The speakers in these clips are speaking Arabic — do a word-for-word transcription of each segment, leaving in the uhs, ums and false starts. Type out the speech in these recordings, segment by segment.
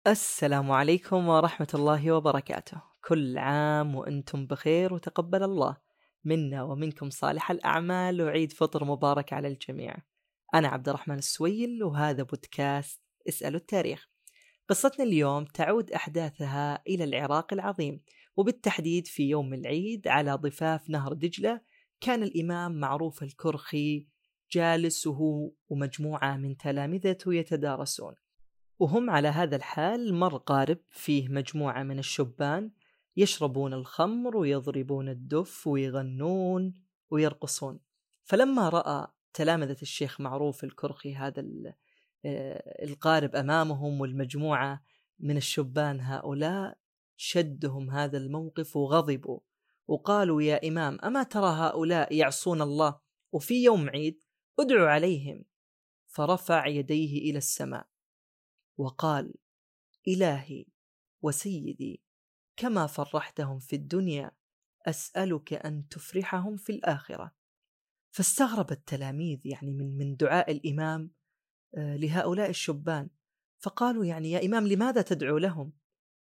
السلام عليكم ورحمة الله وبركاته. كل عام وأنتم بخير، وتقبل الله منا ومنكم صالح الأعمال، وعيد فطر مبارك على الجميع. أنا عبد الرحمن السويل، وهذا بودكاست اسألوا التاريخ. قصتنا اليوم تعود أحداثها إلى العراق العظيم، وبالتحديد في يوم العيد على ضفاف نهر دجلة. كان الإمام معروف الكرخي جالس وهو ومجموعة من تلامذته يتدارسون، وهم على هذا الحال مر قارب فيه مجموعة من الشبان يشربون الخمر ويضربون الدف ويغنون ويرقصون. فلما رأى تلامذة الشيخ معروف الكرخي هذا القارب أمامهم والمجموعة من الشبان هؤلاء، شدهم هذا الموقف وغضبوا وقالوا: يا إمام، أما ترى هؤلاء يعصون الله وفي يوم عيد؟ ادعوا عليهم. فرفع يديه إلى السماء وقال: إلهي وسيدي، كما فرحتهم في الدنيا أسألك أن تفرحهم في الآخرة. فاستغرب التلاميذ يعني من من دعاء الإمام لهؤلاء الشبان، فقالوا: يعني يا إمام، لماذا تدعو لهم؟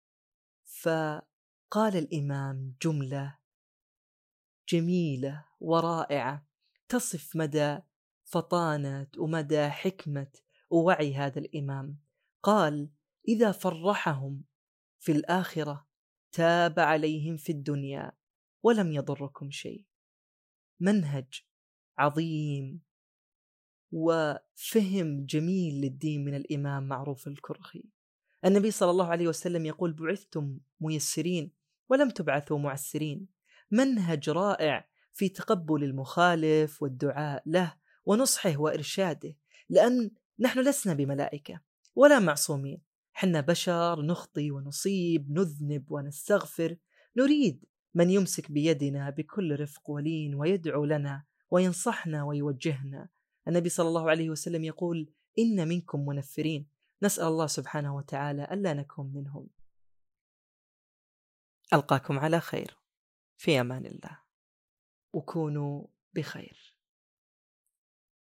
فقال الإمام جملة جميلة ورائعة تصف مدى فطانة ومدى حكمة ووعي هذا الإمام. قال: إذا فرحهم في الآخرة تاب عليهم في الدنيا ولم يضركم شيء. منهج عظيم وفهم جميل للدين من الإمام معروف الكرخي. النبي صلى الله عليه وسلم يقول: بعثتم ميسرين ولم تبعثوا معسرين. منهج رائع في تقبل المخالف والدعاء له ونصحه وإرشاده، لأن نحن لسنا بملائكة ولا معصومين، حنا بشر نخطي ونصيب، نذنب ونستغفر. نريد من يمسك بيدنا بكل رفق ولين ويدعو لنا وينصحنا ويوجهنا. النبي صلى الله عليه وسلم يقول: إن منكم منفرين. نسأل الله سبحانه وتعالى ألا نكون منهم. ألقاكم على خير، في أمان الله، وكونوا بخير.